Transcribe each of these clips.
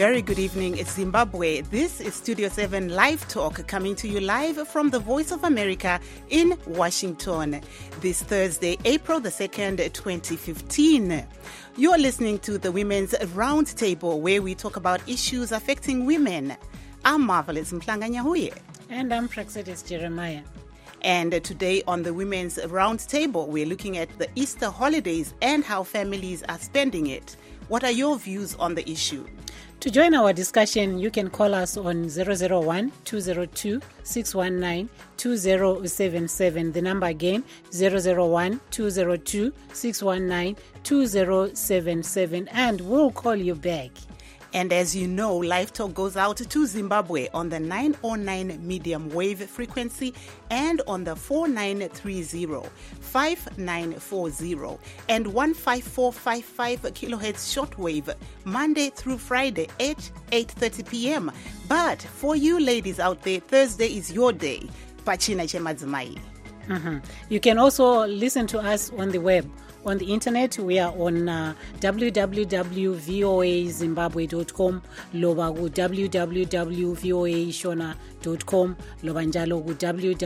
very good evening. It's Zimbabwe. This is Studio 7 Live Talk, coming to you live from the Voice of America in Washington. This Thursday, April the 2nd, 2015. You're listening to the Women's Roundtable, where we talk about issues affecting women. I'm Marvelous Mhlanga Nyahuye. And I'm Praxedis Jeremiah. And today on the Women's Roundtable, we're looking at the Easter holidays and how families are spending it. What are your views on the issue? To join our discussion, you can call us on 001-202-619-2077. The number again, 001-202-619-2077. And we'll call you back. And as you know, Live Talk goes out to Zimbabwe on the 909 medium wave frequency and on the 4930, 5940 and 15455 kilohertz shortwave, Monday through Friday at 8:30 p.m. But for you ladies out there, Thursday is your day. Pachina Chemadzimai. You can also listen to us on the web. On the internet, we are on www.voazimbabwe.com, loba ku www.voashona.com, loba njalo ku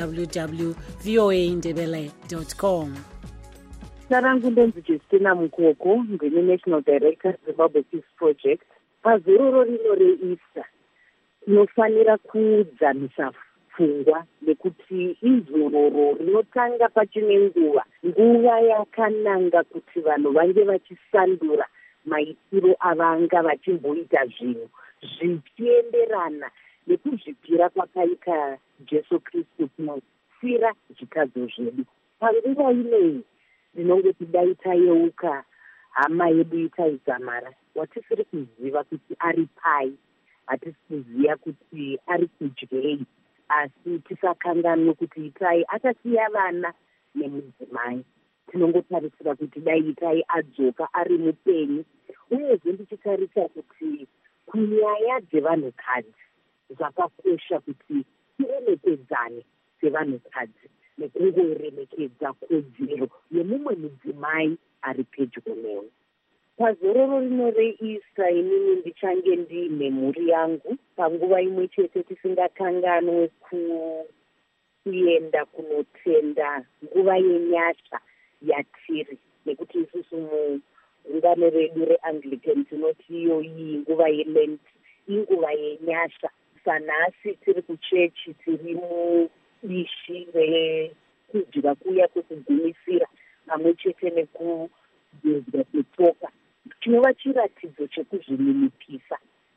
www.voaindebele.com. Sarangu ndonzi Justina Mukoko, ndini National Director Zimbabwe Peace Project. Pazororo rino reIsta, tinofanira kudzamisa pfungwa nekuti izororo rinotanga pachine nguva yakananga kuti vanhu vange vachisandura maitiro avanga vachimboita zvinhu zvichienderana nekuzvipira kwakaita Jesu Kristu kunosira zvikadzo zvedu. Panguva ineyi ndinongoti dai tayeuka hama yedu itaizamara, watisiri kuziva kuti ari pai, hatisi kuziva kuti ari kudyei, asi tisakanganwe kuti itai akasiya vana nemudzimai. Tinongotarisira kuti dai itai adzoka ari mupenyu, uyezve ndichitarisa kuti kunyaya dzevanhukadzi zvakakosha kuti tiremekedzane sevanhukadzi nekungoremekedza kodzero yemumwe mudzimai ari pedyo newe. Pazororo rino reIsta inini ndichange ndine mhuri yangu, panguva imwe chete tisingakanganwe kuenda kunotenda nguva yenyasha yatiri, nekuti isusu mugungano redu reAnglican tinoti iyo iyi nguva yeLent, inguva yenyasha. Sanhasi tiri kuchechi, tiri mudishi rekudya kuya kwekugumisira pamwe chete nekugezwa kwetsoka, chinova chiratidzo chekuzvininipisa.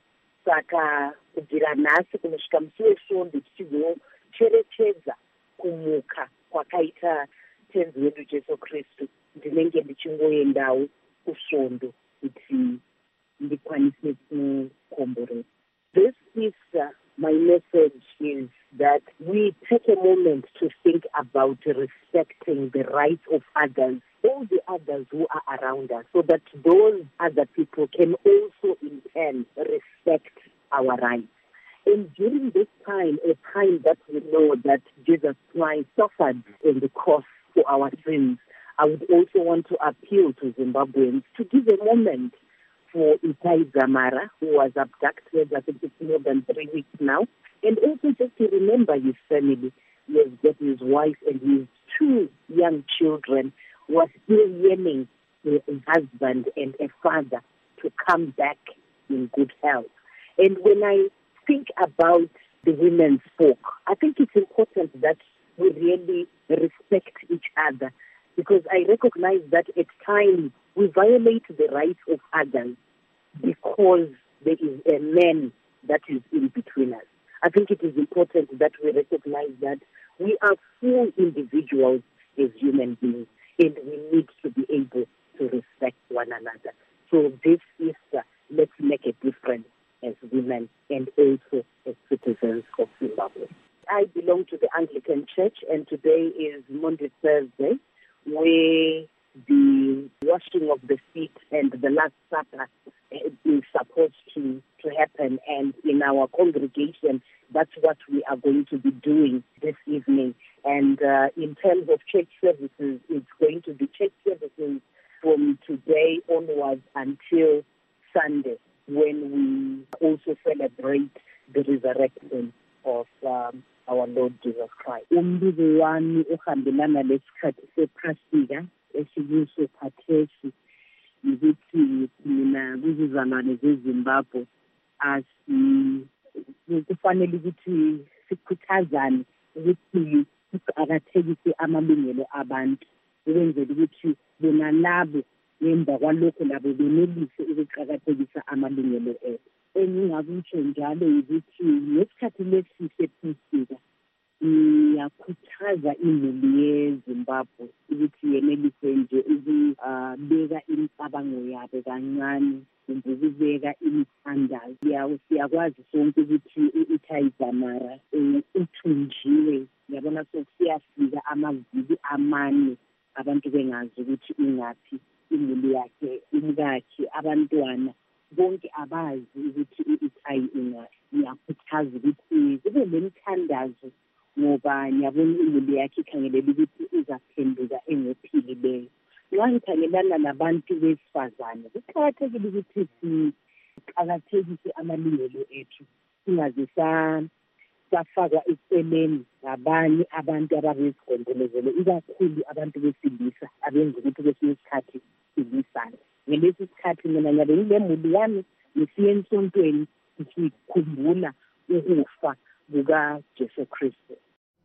Saka kubvira nhasi kunosvika musi wesvondo tichizocherechedza kumuka kwakaita tenzi wedu Jesu Kristu, ndinenge ndichingoendawo kusvondo kuti ndikwanise kukomborera. This Easter, my message is that we take a moment to think about respecting the rights of others, all the others who are around us, so that those other people can also in turn respect our rights. And during this time, a time that we know that Jesus Christ suffered on the cross for our sins, I would also want to appeal to Zimbabweans to give a moment for Itai Zamara, who was abducted, I think it's more than 3 weeks now, and also just to remember his family. He has got his wife and his 2 young children who are still yearning for a husband and a father to come back in good health. And when I think about the women's folk, I think it's important that we really respect each other, because I recognize that at times we violate the rights of others because there is a man that is in between us. I think it is important that we recognize that we are full individuals as human beings, and we need to be able to respect one another. So this Easter, let's make a difference as women and also as citizens of Zimbabwe. I belong to the Anglican Church, and today is Monday, Thursday, where the washing of the feet and the Last Supper is supposed to happen. And in our congregation, that's what we are going to be doing this evening. And in terms of church services, it's going to be church services from today onwards until Sunday. when we also celebrate the resurrection of our Lord Jesus Christ. Umbuzo wami uhambelana lesikhathi sephasika esikuso khathesi ukuthi mina kuzizalwane zeZimbabwe kufanele ukuthi sikhuthazane ukuthi siqakathekise amalungelo abantu ukwenzela ukuthi bona labo ngemva kwalokho labo benelise ukuqakathekisa amalungelo ethu. Engingakutsho njalo ukuthi ngesikhathi lesi sephasika ngiyakhuthaza imuli yeZimbabwe ukuthi yenelise nje ukubeka imicabango yabo kancane kumbe ukubeka imithandazo. Siyakwazi sonke ukuthi uThaidamara uthunjiwe, yabona sokusiyafika amaviki amane abantu bengazi ukuthi ingaphi imuli yakhe, umkakhe, abantwana bonke abazi ukuthi uThayi ingaphi. Ngiyakhuthaza ukuthi kube lemithandazo ngoba ngiyabona imuli yakhe ikhangelela ukuthi uzaphenduka engophilileyo. Nxa ngikhangelana nabantu besifazane kuqakathekile ukuthi siqakathekise amalungelo ethu, singaze safakwa eceleni ngabanye abantu ababesigondolozele, ikakhulu abantu besilisa abenza ukuthi kwesinye isikhathi silisane. Ngelesi sikhathi mina ngiyabe ngilemuli yami ngisiye emsontweni sikhumbula ukufa kukaJesu Kristu.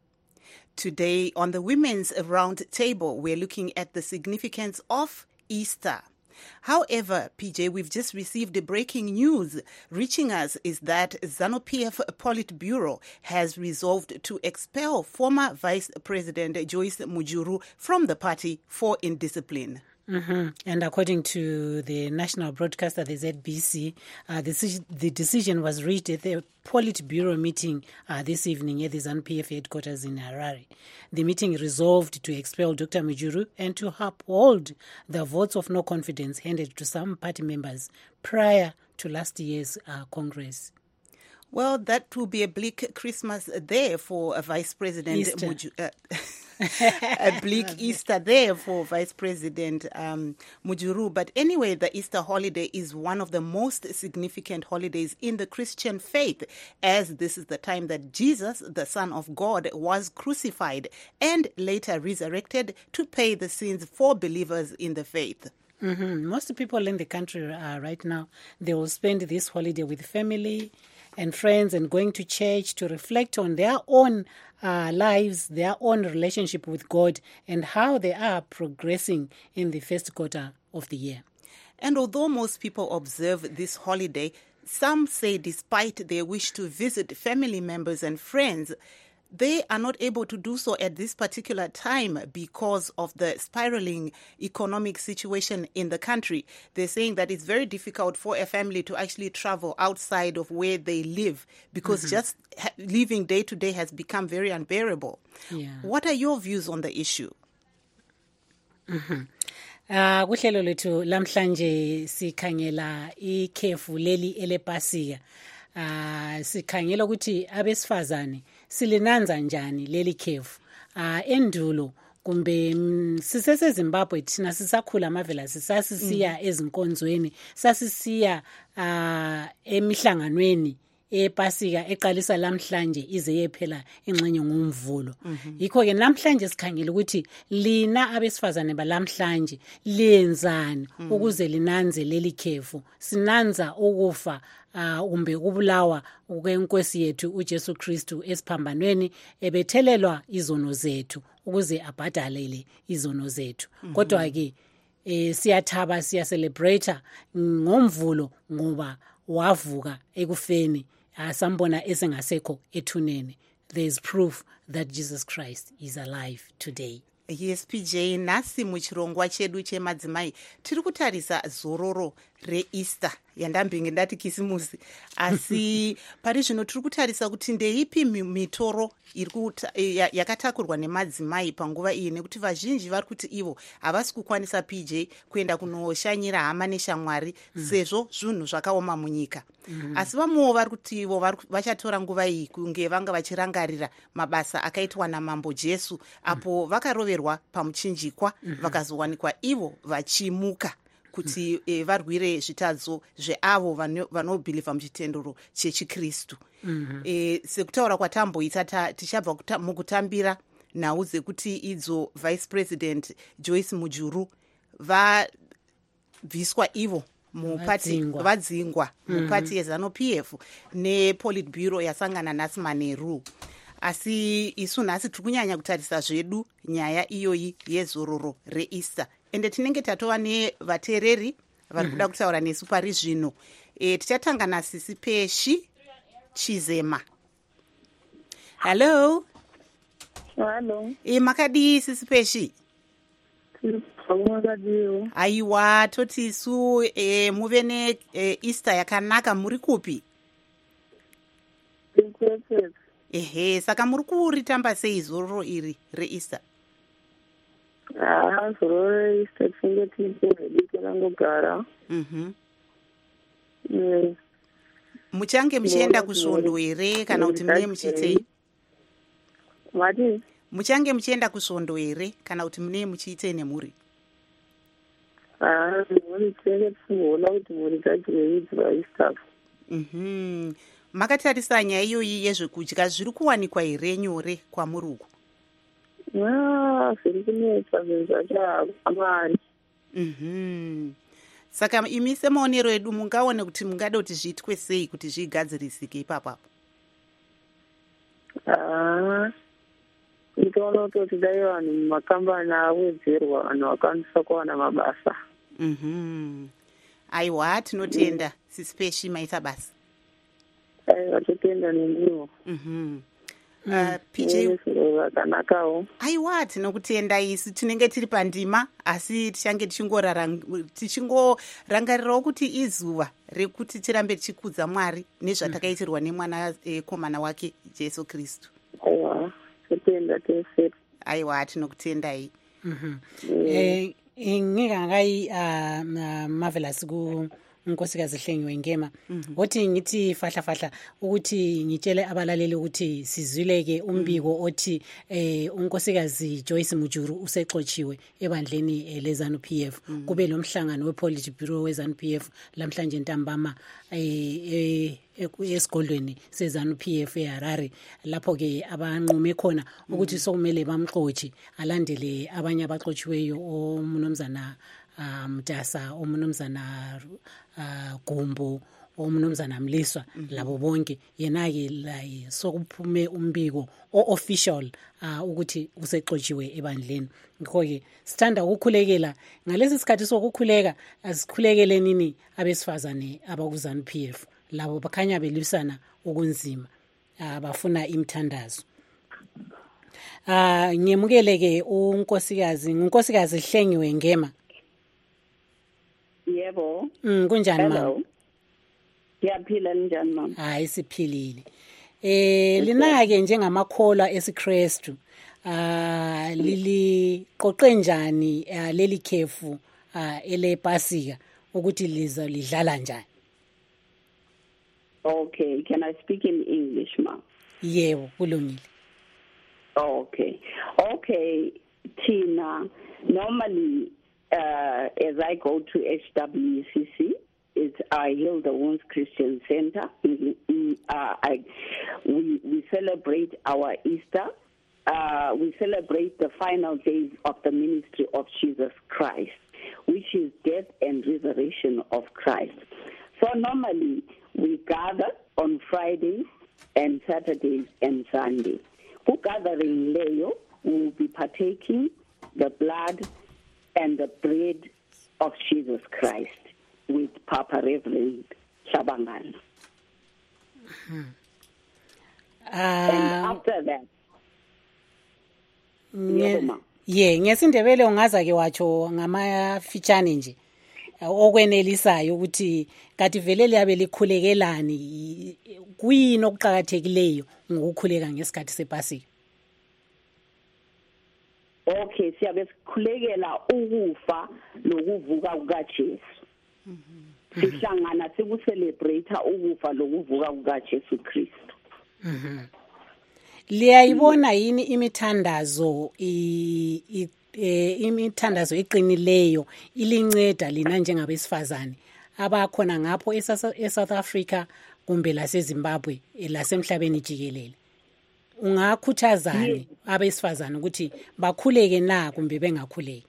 Today on the Women's Round Table, we're looking at the significance of Easter. However, PJ, we've just received the breaking news reaching us is that ZANU-PF Politburo has resolved to expel former Vice President Joyce Mujuru from the party for indiscipline. Mm-hmm. And according to the national broadcaster, the ZBC, the decision was reached at the Politburo meeting this evening at the ZANU-PF headquarters in Harare. The meeting resolved to expel Dr. Mujuru and to uphold the votes of no confidence handed to some party members prior to last year's Congress. Well, that will be a bleak Christmas there for Vice President Mujuru. A bleak Easter there for Vice President Mujuru. But anyway, the Easter holiday is one of the most significant holidays in the Christian faith, as this is the time that Jesus, the Son of God, was crucified and later resurrected to pay the sins for believers in the faith. Mm-hmm. Most people in the country right now, they will spend this holiday with family and friends and going to church to reflect on their own lives, their own relationship with God, and how they are progressing in the first quarter of the year. And although most people observe this holiday, some say despite their wish to visit family members and friends, they are not able to do so at this particular time because of the spiraling economic situation in the country. They're saying that it's very difficult for a family to actually travel outside of where they live because just living day to day has become very unbearable. Yeah. What are your views on the issue? Kuhlelo lethu lamhlanje sikhangela ikhefu leli elepasika. Sikhangela ukuthi abesifazane silinanza njani leli khefu. Endulo kumbe siseseZimbabwe thina sisakhula amavela sisasiya ezinkonzweni, sasisiya emihlanganweni epasika eqalisa lamhlanje ize yephela ingxenye ngomvulo. Yikho ke namhlanje sikhangela ukuthi lina abesifazane balamhlanje lenzani ukuze linanze leli khefu. Sinanza ukufa umbe kubulawa kwenkosi yethu uJesu Kristu esiphambanweni ebethelelwa izono zethu ukuze abhadalele izono zethu. Kodwa ke siyathaba siyacelebrate ngomvulo ngoba wavuka ekufeni, sambona esengasekho ethuneni. There is proof that Jesus Christ is alive today. Yes, PJ, nasi muchirongwa chedu chemadzimai tiri kutarisa zororo reEaster yandambinge ndati kisimusi, asi pari zvino tiri kutarisa kuti ndeipi mitoro yakatakurwa nemadzimai panguva iyi, nekuti vazhinji vari kuti ivo havasi kukwanisa PJ kuenda kunoshanyira hama neshamwari sezvo zvinhu zvakaoma munyika. Asi vamwewo vari kuti ivo vachatora nguva iyi kunge vanga vachirangarira mabasa akaitwa namambo Jesu apo vakaroverwa pamuchinjikwa vakazowanikwa ivo vachimuka kuti varwire zvitadzo zveavo vanobhilivha muchitendero chechikristu. Sekutaura kwatamboita tichabva mukutambira nhau dzekuti idzo vice president Joyce Mujuru vabviswa ivo vadzingwa mupati yeZANU-PF nePolitburo yasangana nhasi manheru. Asi isu nhasi tiri kunyanya kutarisa zvedu nyaya iyoyi yezororo reEaster, ende tinenge tatova nevateereri vari kuda kutaura nesu pari zvino. Tichatanga naSisi Peshi Chizema. Hello. Hello. Makadii Sisi Peshi? Makadiwo. Aiwa, toti isu muve neEaster yakanaka. Muri kupi? Ehe, saka muri kuritamba sei zororo iri reEaster? Zororo reEaster tinge tichirangogara. Muchange muchienda kusvondo here kana kuti mune muchiitei? Mati? Muchange muchienda kusvondo here kana kuti mune muchiitei nemhuri? Mhuri tinenge tichiona kuti mhuri dzacho idzi vaEaster. Makatarisa nyaya iyoyi yezvekudya zviri kuwanikwa here nyore kwamuri uku? Zviri kunetsa zvinhu zvacho hamani. Saka imi semaonero edu mungaone kuti mungada kuti zviitwe sei kuti zvigadzirisike ipapapo? Ndikaona kutoti dai vanhu mumakambani awedzerwa vanhu vakwanisa kuwana mabasa. Aiwa, tinotenda Sisi Peshi, maita basa. Vatotenda nendiwo. PJ vakanakawo. Aiwa, tinokutenda isu tinenge tiri pandima, asi tichange tichingorangarirewo kuti izuva rekuti tirambe tichikudza Mwari nezvatakaitirwa nemwana komana wake Jesu Kristu. Aiwa, totenda tese. Aiwa, tinokutendai. Ngikangai Marvelous unkosikazi Hlengiwe Ngema othi ngithi fahla ukuthi ngitshele abalaleli ukuthi sizwileke umbiko othi unkosikazi Joyce Mujuru usexotshiwe ebandleni leZANU-PF. Kube lomhlangano wePolitburo weZANU-PF lamhlanje ntambama esigodlweni seZANU-PF eHarare, lapho ke abanqume khona ukuthi sokumele bamxotshe alandele abanye abaxotshiweyo omnumzana Mtasa, omnumzana Gumbo, omnumzana Mliswa, labo bonke. Yena-ke la sokuphume umbiko o-official ukuthi usexotshiwe ebandleni. Ngakho-ke sithanda ukukhulekela ngalesi sikhathi sokukhuleka, asikhulekele nini abesifazane abakuZANU-PF labo bakhanya belwisana okunzima, bafuna imthandazo. Ngemukeleke unkosikazi Hlengiwe Ngema. Yebo. Kunjani mama? Ngiyaphila njani mama? Hayi siphilile. Lina-ke njengamakholwa esiKristu liliqoqe njani leli khefu elePasika ukuthi lidlala njani? Okay, can I speak in English ma? Yebo, kulungile. Okay, Tina, normally as I go to HWCC, I Heal the Wounds Christian Center. We celebrate our Easter. We celebrate the final days of the ministry of Jesus Christ, which is death and resurrection of Christ. So normally we gather on Fridays and Saturdays and Sundays. Who gathering Leo will be partaking the blood and the bread of Jesus Christ with Papa Reverend Shabangana. And after that, ngesindebele ungaza ke watsho ngamafitshane nje okwenelisayo ukuthi kathi vele liyabe likhulekelani, kuyini okuqhakathekileyo ngokukhuleka ngesikhathi sePasika? Okay, siyabe sikhulekela ukufa lokuvuka kukaJesu. Sihlangana sikucelebrate ukufa lokuvuka kukaJesu Kristu. Liyayibona yini imithandazo imithandazo eqinileyo ilinceda lina njengabesifazane abakhona ngapho eSouth Africa kumbe laseZimbabwe lasemhlabeni jikelele. Ungakhuthazani abesifazane ukuthi bakhuleke na kumbe bengakhuleki?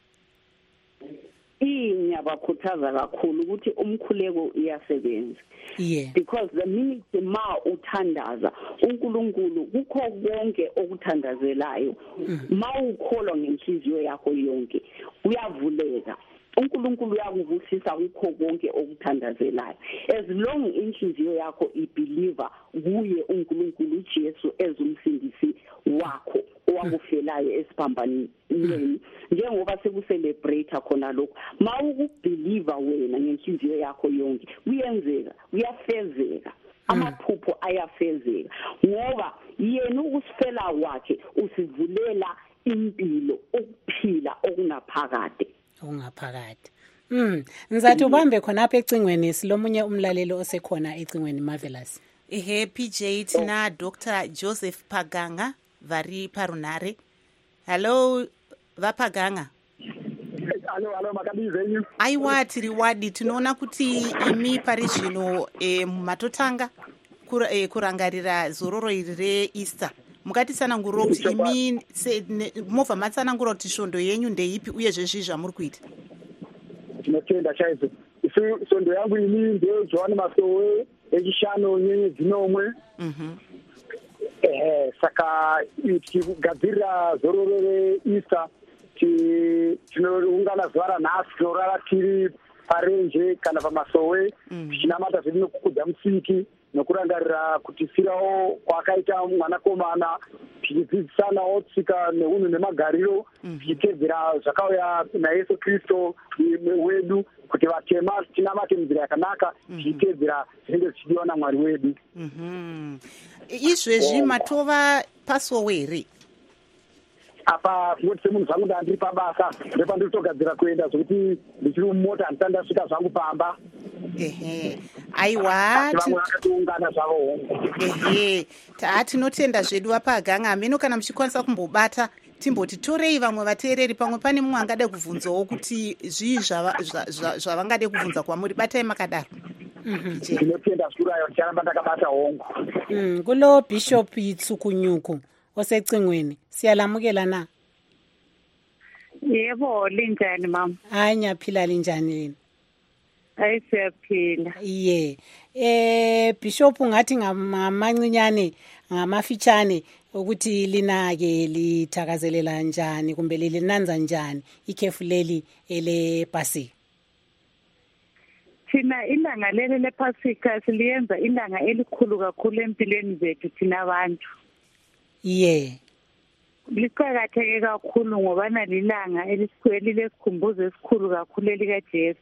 Ngiyabakhuthaza kakhulu ukuthi umkhuleko uyasebenza. Because the minute ma uthandaza uNkulunkulu kukho konke okuthandazelayo, ma ukholwa ngenhliziyo yakho yonke uyavuleka. uNkulunkulu uyakuvusisa kukho konke okuthandazelayo. As long inhliziyo yakho ibeliever kuye uNkulunkulu uJesu ezumsindisi wakho owakufelayo esiphambanweni, njengoba seku-celebrate khona lokho, ma ukubeliever wena ngenhliziyo yakho yonke kuyenzeka, kuyafezeka, amaphupho ayafezeka, ngoba yena ukusifela kwakhe usivulela impilo, ukuphila okunaphakade. Ngizathi ubambe khona apha ecingweni silomunye umlalelo osekhona ecingweni. Marvelous. PJ tina Dr. Joseph Paganga vari parunare. Hello Vapaganga. Hello makabize. Aiwa tiri wadi tinoona kuti imi pari zvino matotanga kurangarira zororo iri reEaster. Mukatitsanangura kuti imi movha matsanangura kuti svondo yenyu ndeipi uye zvezvi zvamuri kuita? Tinotenda chaizvo. Svondo yangu ini ndeJohani Masowe echishanu nyenyedzi nomwe. Saka tikugadzirira zororo reEaster tinoungana zuva ranhasi, tinorara tiri parenje kana paMasowe tichinamata zvedu nokukudza Musiki nokurangarira kutifirawo kwakaita mwanakomana, tichidzidzisanawo tsika neunhu nemagariro, tichitedzera zvakauya naYesu Kristu wedu, kuti vatema tinamate munzira yakanaka, tichitedzera zvinenge zvichidiwa naMwari wedu. Izvezvi matova pasowe here? Apa ngoti semunhu zvangu ndandiri pabasa ndepandinotogadzira kuenda, zvokuti ndichiri mumota handisati ndasvika zvangu pamba. Aiwa vamwe vakatiungana zvavo. Tinotenda zvedu Vapaganga. Meno kana muchikwanisa kumbobata timbotitorei vamwe vateereri, pamwe pane mumwe angade kubvunzawo kuti zvii zvavangade kubvunza kwamuri. Batai makadaro. Tinotenda zvikurayo, ticharamba takabata hongu. Kulo Bishop Tsukunyuku osecingweni, siyalamukela na? Yebo, linjani mama? Hayi ngiyaphila, linjani lina? Hayi siyaphila. Bishop ngathi ngamancinyane ngamafitshane ukuthi lina-ke lithakazelela njani kumbe lilinanza njani ikhefu leli elePasika? Thina ilanga leli lePasika siliyenza ilanga elikhulu kakhulu empilweni zethu thina abantu. Liqakatheke kakhulu ngoba nalilanga elisikhumbuzo esikhulu kakhulu elikaJesu.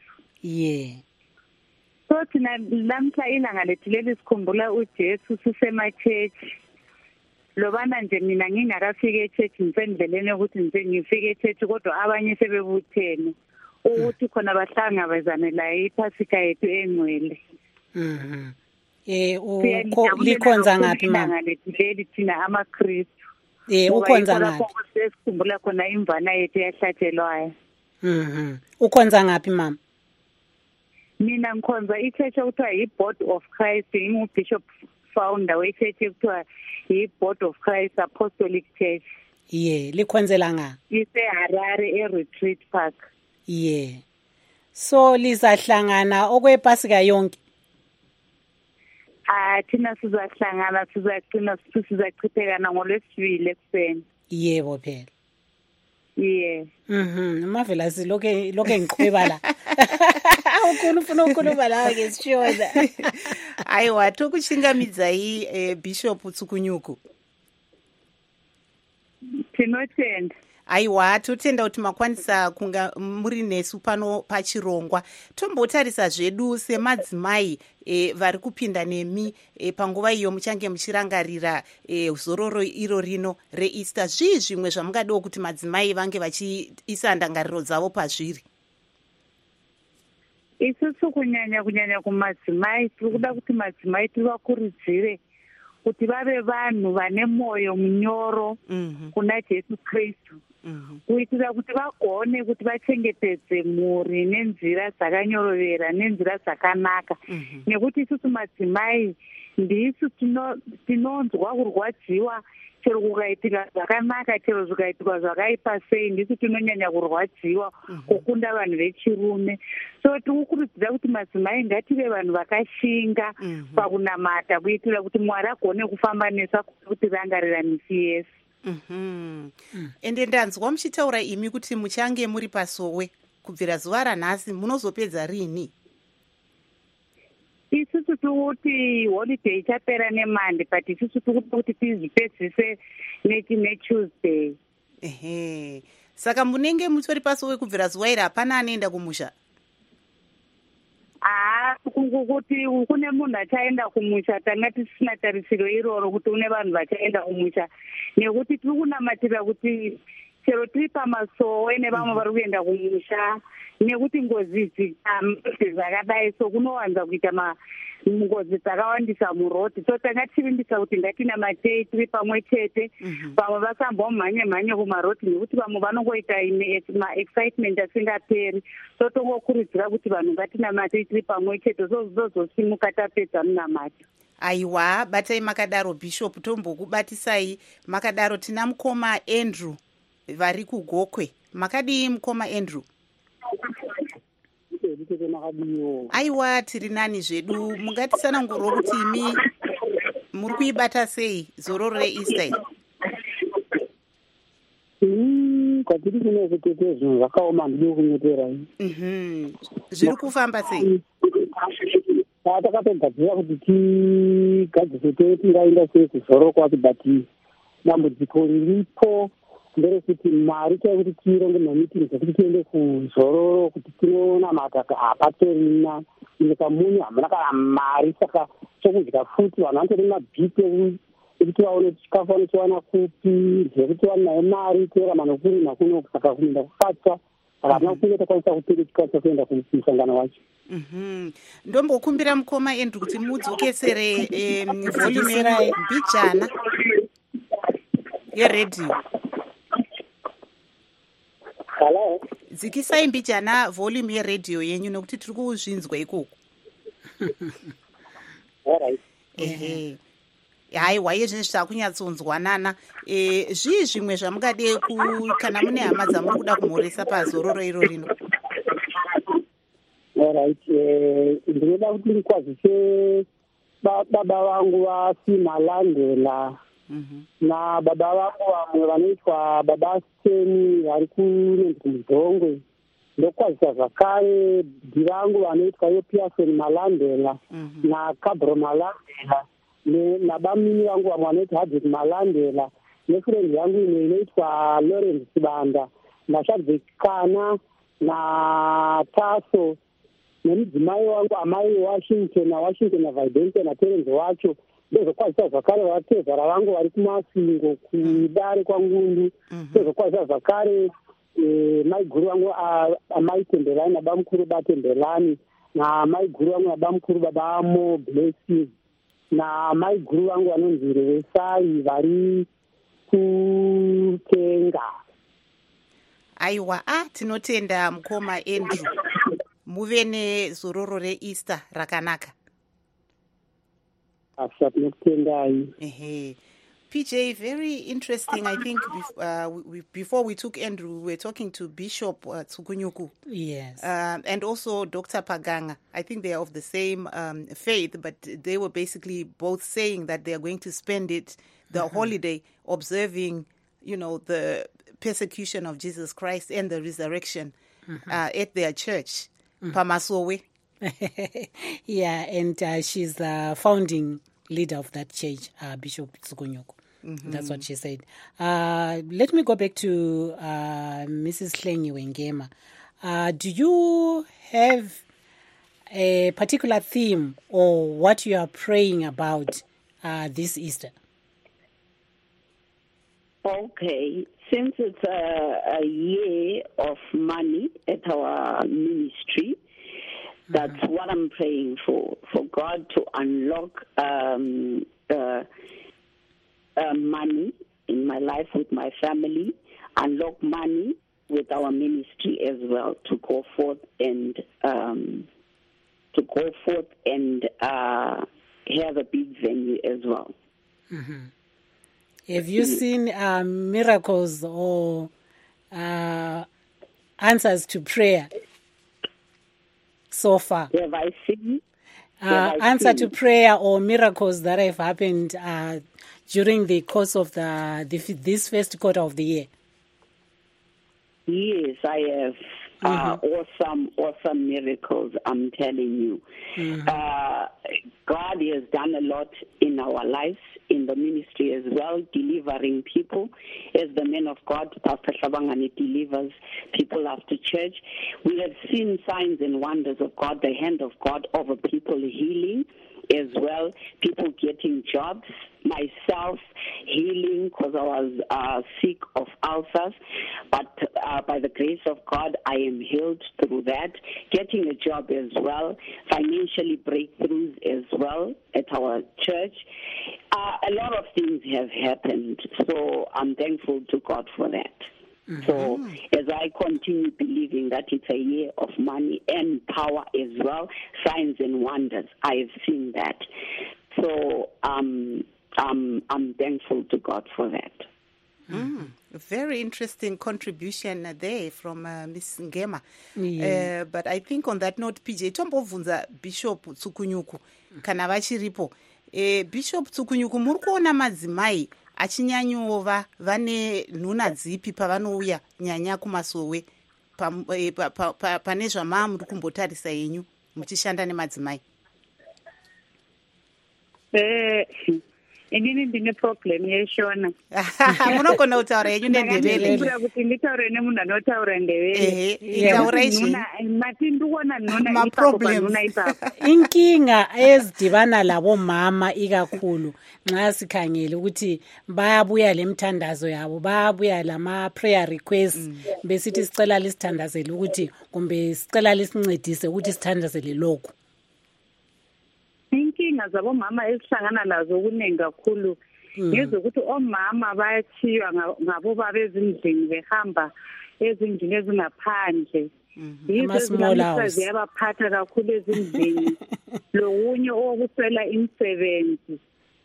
So thina lamhla ilanga lethu leli sikhumbula uJesu sisema-church. Lobana nje mina ngingakafika e-church ngisendleleni ukuthi nje ngifike e-church, kodwa abanye sebebuthene ukuthi khona bahlangabezane layo iPasika yethu engcwele. Likhonza ngaphi mama? Leli thina amaKristu. Ukhonza ngaphi? Sesikhumbula khona imvana yethu yahlatshelwayo. Ukhonza ngaphi mama? Mina ngikhonza ichurch okuthiwa yi-Board of Christ, ngingu-Bishop founder we-church ekuthiwa yi-Board of Christ Apostolic Church. Likhonzela nga? Ise-Harare e-Retreat Park. So lizahlangana okwePasika yonke? Thina sizahlangana, sizachithekana ngoLwesibili ekuseni. Yebo phela. Marvelous, lokhe ngiqhweba la. Ukhulu ufuna ukukhuluma la ngesishona. Aiwa tokuchingamidzai Bishop Tsukunyuku. Tinotenda. Aiwa totenda kuti makwanisa kunga muri nesu pano pachirongwa. Tombotarisa zvedu semadzimai vari kupinda nemi panguva iyo muchange muchirangarira zororo iro rino reEaster. Zvii zvimwe zvamungadiwo kuti madzimai vange vachiisa ndangariro dzavo pazviri? Isusu kunyanya kumadzimai tiri kuda kuti madzimai tivakurudzire kuti vave vanhu vane mwoyo munyoro kuna Jesu Kristu, kuitira kuti vagone kuti vachengetedze mhuri nenzira dzakanyorovera, nenzira dzakanaka. Nekuti isusu madzimai ndisu tinonzwa kurwadziwa, chero kukaitika zvakanaka, chero zvikaitika zvakaipa sei, ndisu tinonyanya kurwadziwa kukunda vanhu vechirume. So tikukurudzira kuti madzimai ngative vanhu vakashinga pakunamata, kuitira kuti Mwari agone kufamba nesu kuti rangarira misi yesu. Ende ndanzwa muchitaura imi kuti muchange muri paSowe kubvira zuva ranhasi, munozopedza rini? Isusu tikuti holiday ichapera neMonday, but isusu tikuti kuti tizvipedzise neTuesday. Saka munenge mutori paSowe kubvira zuva iri, hapana anoenda kumusha? Kuti kune munhu achaenda kumusha, tanga tisina tarisiro iroro kuti une vanhu vachaenda kumusha, nekuti tiri kunamatira kuti chero tiri pamaSowe nevamwe vari kuenda kumusha, nekuti ngozi dzakadai, so kunowanza kuita ngozi dzakawandisa murodhi. So tanga tichivimbisa kuti ngatinamatei tiri pamwe chete, vamwe vasambomhanye kumarodhi, nekuti vamwe vanongoita ma-excitement asingaperi. So tongokurudzira kuti vanhu ngatinamatei tiri pamwe chete, so zozosimuka tapedza munamata. Aiwa, batai makadaro Bishop, tombokubatisai makadaro. Tina mukoma Andrew vari kugokwe. Makadii mukoma Andrew? Aiwa, tiri nani zvedu. Mungatisanangurwa kuti imi muri kuibata sei zororo reEaster? Kwatiri kuno kutete zvinhu zvakaoma, ndiri kunyotera. Zviri kufamba sei? Takatogadzira kuti tigadzise tingaenda sei kuzoro kwati, but dambudziko riripo nderekuti mari chaiyo kuti tironge mamitini dzekuti tiende kuzororo kuti tinonamata hapatorina. Nyika munyu hamuna kana mari, saka chokudya futi vanhu vanotori mabhipi ekuti vaone chikafu vanochiwana kupi, zvekuti vanayo mari kurarama nokurima kuno, saka kuenda kukatsva, saka hamuna kunge takwanisa kutenga chikafu chakuenda kumusangano wacho. Ndombokumbira mukoma Andrew kuti mudzokesere volume mbijana yeredhiyo. Hello? Dzikisai mbijana volume yeredhiyo yenyu nekuti tiri kuzvinzwa ikoko. Alright. Haiwa, yezvinhu zvakunyatsonzwanana. Zvii zvimwe zvamungade kana mune hama dzamuri kuda kumhoresa pazororo iro rino? Alright, ndinoda kuti ndikwazise baba vangu vaSimalandela na baba vangu vamwe vanoitwa baba Steni vari kuNdongwe. Ndokwazisa zvakare bhi vangu vanoitwa Yopiason Malandela na Kabro Malandela, nabamini vangu vamwe vanoitwa Hadget Malandela, nefrendi yangu imwe inoitwa Lawrence Sibanda, naShadzekana na Taso, nemudzimai wangu amai Washington Vidente naTerence wacho. Ndozokwazisa zvakare vatezara vangu vari kuMasingo kudare kwaNgundu. Ndozokwazisa zvakare mai guru vangu amai Tembelani nabamukuru baTembelani, na mai guru vangu nabamukuru baba Amo Blessing, na mai guru vangu vanonzi Revesai vari kuTenga. Aiwa, tinotenda mukoma Andrew. Muve nezororo reEaster rakanaka. PJ, very interesting. I think before we took Andrew, we were talking to Bishop Tsukunyuku. Yes. And also Dr. Paganga. I think they are of the same faith, but they were basically both saying that they are going to spend the holiday observing, the persecution of Jesus Christ and the resurrection at their church, Pamasowe. Yeah, and she's the founding leader of that church, Bishop Tsukunyuku. That's what she said. Let me go back to Mrs. Hlengi Wengema. Do you have a particular theme or what you are praying about this Easter? Okay. Since it's a year of money at our ministry, that's what I'm praying for God to unlock money in my life with my family, unlock money with our ministry as well to go forth and have a big venue as well. Mm-hmm. Have you seen miracles or answers to prayer so far? Have I seen? Answer to prayer or miracles that have happened during the course of this first quarter of the year? Yes, I have. Awesome miracles, I'm telling you. God has done a lot in our lives, in the ministry as well, delivering people. As the man of God, Pastor Shabangani, delivers people after church. We have seen signs and wonders of God, the hand of God over people healing as well, people getting jobs, myself healing because I was sick of ulcers, but by the grace of God, I am healed through that, getting a job as well, financially breakthroughs as well at our church. A lot of things have happened, so I'm thankful to God for that. So as I continue believing that it's a year of money and power as well, signs and wonders, I have seen that. So I'm thankful to God for that. A very interesting contribution there from Miss Ngema. But I think on that note, PJ, tombovunza Bishop Tsukunyuku kana vachiripo. Bishop Tsukunyuku, muri kuona madzimai achinyanyova vane nhuna dzipi pavanouya nyanya kumasowe pane zvama muri kumbotarisa yenyu muchishanda nemadzimai? Inini ndine problem yeshona. Munogona kutaura yenyu nendevele. Kuti nditaure nemunhu anotaura ndevele. Intauration. Mati ndikuona nhuna ipapo. Inkinga ezidibana labo mama ikakhulu nxa sikhangele ukuthi bayabuya lemthandazo yabo, bayabuya lama prayer requests besithi sicela lisithandazele ukuthi kumbe sicela lisincedise ukuthi sithandazele lokho. Inkinga zabo mama esihlangana lazo kuningi kakhulu ngezokuthi omama bayachiywa ngabo babezindlini behamba ezindlini ezingaphandle. Yizo ziyabaphatha kakhulu ezindlini. Lokunye okuswela imisebenzi.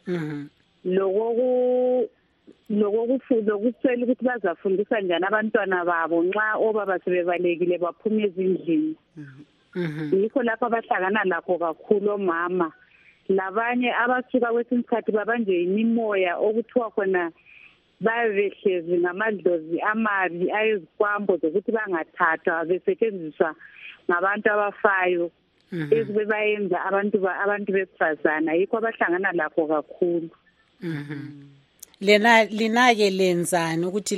Lokuswela ukuthi bazafundisa njani abantwana babo nxa obaba sebebalekile baphuma ezindlini. Yikho lapho abahlangana lakho kakhulu omama. Labanye abasuka kwesinye isikhathi babanje imimoya okuthiwa khona babehlezi ngamadlozi amabi ayezikwambo zokuthi bangathathwa besetshenziswa ngabantu abafayo ezibebayenza abantu besifazana. Yikho abahlangana lakho kakhulu. Lina-ke lenzani ukuthi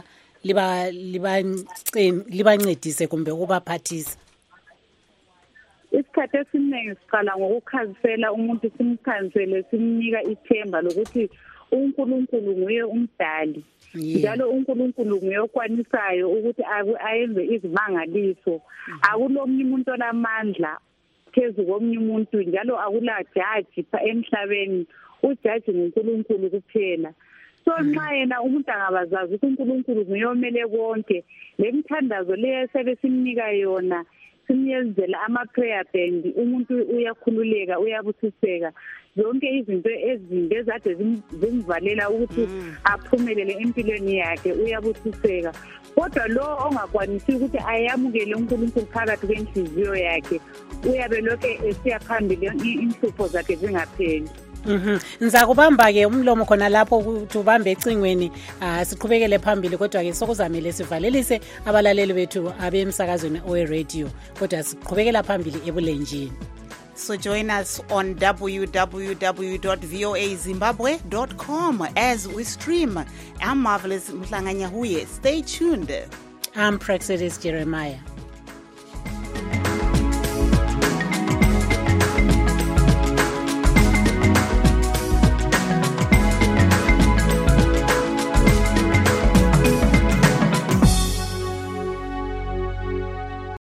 libancedise kumbe ukubaphathisa? Isikhathi esiningi siqala ngokukhansela umuntu, simkhansele simnika ithemba lokuthi uNkulunkulu nguye umdali, njalo uNkulunkulu nguye okwanisayo ukuthi ayenze izimangaliso. Akulomnye umuntu olamandla phezu komnye umuntu, njalo akulajaji emhlabeni. Ujaji nguNkulunkulu kuphela. So nxa yena umuntu angabazazi ukuthi uNkulunkulu nguye omele konke, lemthandazo leyo sebesimnika yona, simyenzela ama-prayer band, umuntu uyakhululeka, uyabusiseka. Zonke izinto ezimbi ezade zimvalela ukuthi aphumelele empilweni yakhe uyabusiseka. Kodwa lo ongakwanisi ukuthi ayamukele uNkulunkulu phakathi kwenhliziyo yakhe, uyabe lokhe esiya phambili inhlupho zakhe zingapheli. Nizakubamba-ke umlomo khona lapho ukuthi ubambe ecingweni, siqhubekele phambili, kodwa-ke sokuzamele sivalelise abalaleli bethu abemsakazweni owe-radio, kodwa siqhubekela phambili ebulenjini. So join us on www.voazimbabwe.com as we stream. I'm Marvelous Mhlanganya Huye. Stay tuned. I'm Praxedis Jeremiah.